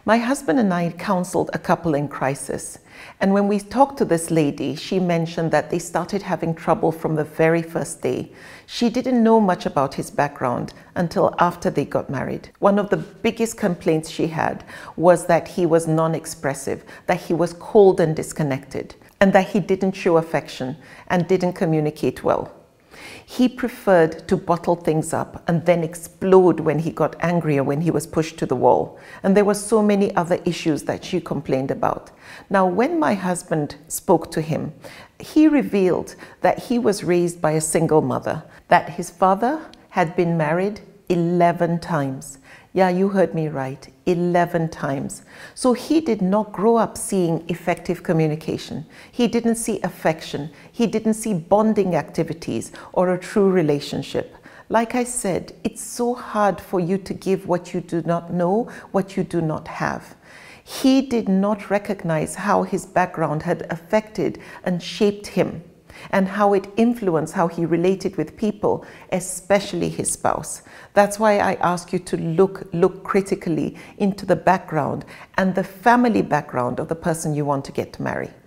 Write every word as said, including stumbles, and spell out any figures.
My husband and I counseled a couple in crisis. And when we talked to this lady, she mentioned that they started having trouble from the very first day. She didn't know much about his background until after they got married. One of the biggest complaints she had was that he was non-expressive, that he was cold and disconnected, and that he didn't show affection and didn't communicate well. He preferred to bottle things up and then explode when he got angry or when he was pushed to the wall. And there were so many other issues that she complained about. Now, when my husband spoke to him, he revealed that he was raised by a single mother, that his father had been married eleven times. Yeah, you heard me right, eleven times. So he did not grow up seeing effective communication. He didn't see affection. He didn't see bonding activities or a true relationship. Like I said, it's so hard for you to give what you do not know, what you do not have. He did not recognize how his background had affected and shaped him, and how it influenced how he related with people, especially his spouse. That's why I ask you to look, look critically into the background and the family background of the person you want to get to marry.